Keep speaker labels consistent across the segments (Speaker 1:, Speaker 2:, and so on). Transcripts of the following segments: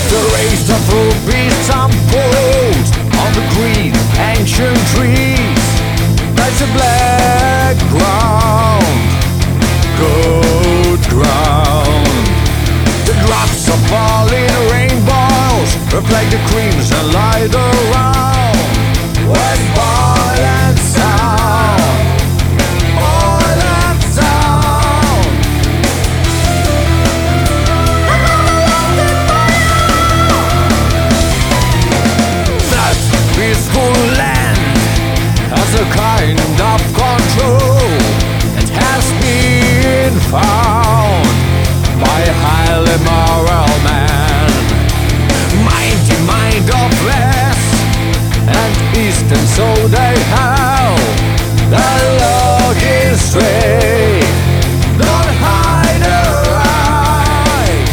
Speaker 1: The race of rubies unfold on the green ancient trees. That's a black ground, good ground. The drops of falling rainbows reflect the creams and light around. With oil and sound, oil and sound. That peaceful land has a kind of control. It has been found by a highly moral man. Mighty mind of west and east, and so they have. The log is straight, don't hide their eyes.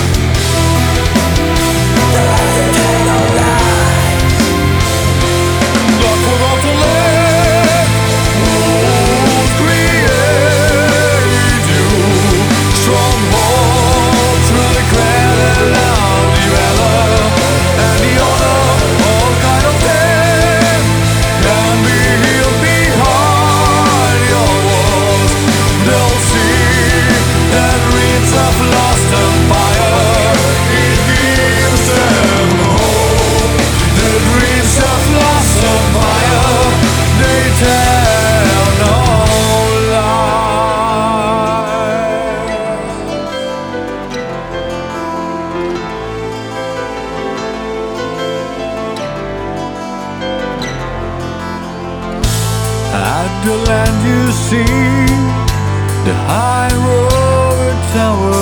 Speaker 1: Don't forget to live. Who's create you? Stronghold through the cradle and the valor and the honor. All kind of death can be healed behind your walls. They'll see that reeds of lost empire. It gives them hope. The dreams of lost empire, they tell no lie. At the land you see the high road tower